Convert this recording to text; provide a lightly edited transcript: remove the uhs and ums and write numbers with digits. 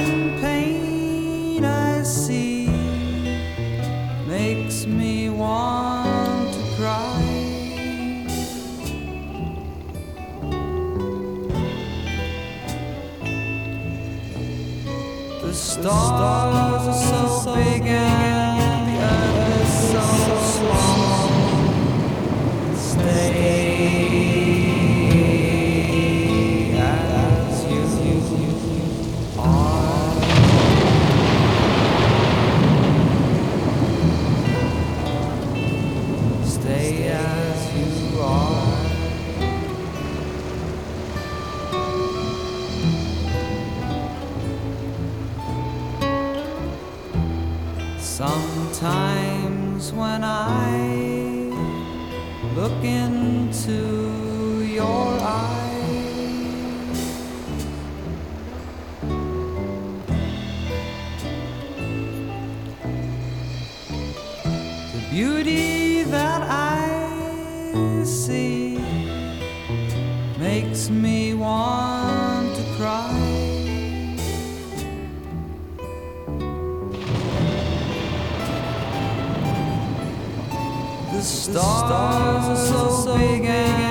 and pain I see makes me want to cry. The stars are so big and the earth is so small. Stay as you are. Stay as you are. Sometimes when I look into your eyes, the beauty that I see makes me want to cry. The stars are so big and